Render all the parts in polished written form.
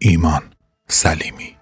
ایمان سلیمی.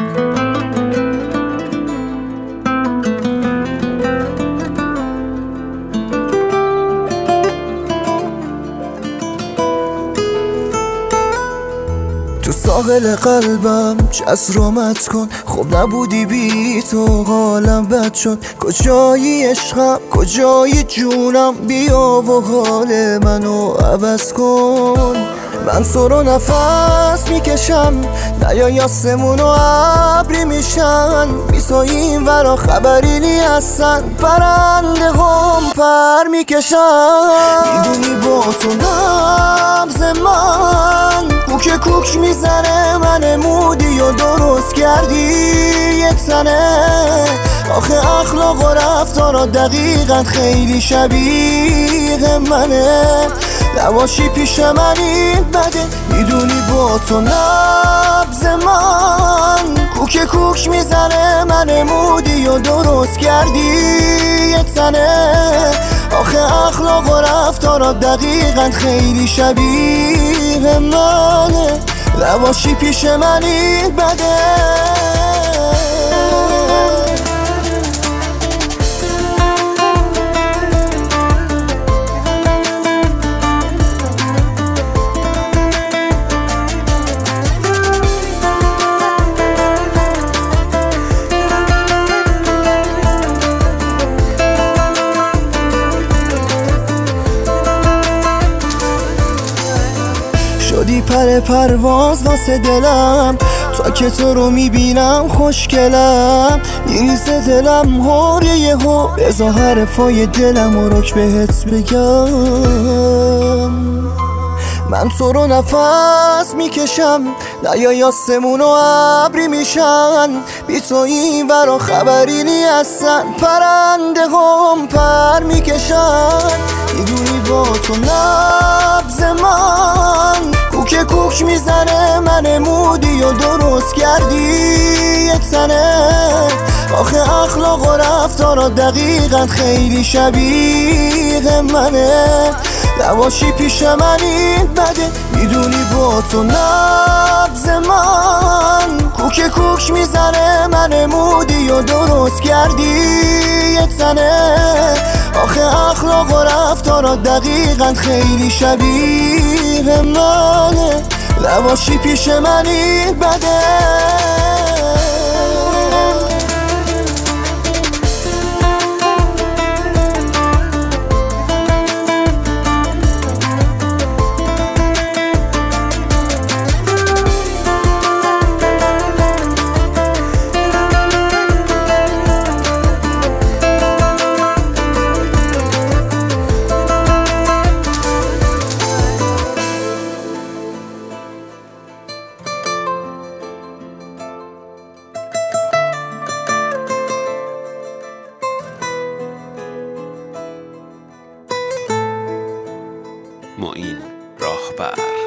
تو ساحل قلبم جسر آمد کن، خب نبودی بی تو حالم بد شد. کجایی عشقم کجایی جونم، بیا و حال منو عوض کن. من تو رو نفس میکشم، نیای آسمون و ابری میشن. میسایی این ورا خبری نی هستن، پرنده هم پر میکشن. میدونی با تو نبض من کوک کوک میزنه، من مودی و درست کردی یه تنه. آخه اخلاق و رفتارا دقیقا خیلی شبیه منه. نباشی پیش من این بده، میدونی با تو نبض من کوک کوک میزنه، من مودی و درست کردی یه تنه. آخه اخلاق و رفتارا دقیقا خیلی شبیه منه. نباشی پیش من این بده. شدی پرواز واسه دلم، تا که تو رو میبینم خوشگلم. میریزه دلم هور یهو، بذار حرفای دلم و رک بهت بگم. من تو رو نفس میکشم، نیای آسمون و ابری میشن. بی تو این ورا خبری نی هستن، پرنده هم پر میکشن. میدونی با تو نبض من کوک کوک میزنه، من مودی و درست کردی یه تنه. آخه اخلاق و رفتارا دقیقا خیلی شبیه منه. نباشی پیش من این بده، میدونی با تو نبض من کوک کوک میزنه، من مودی و درست کردی یه تنه. آخه اخلاق و رفتارا دقیقا خیلی شبیه منه. نباشی پیش من این بده. معین راهبر.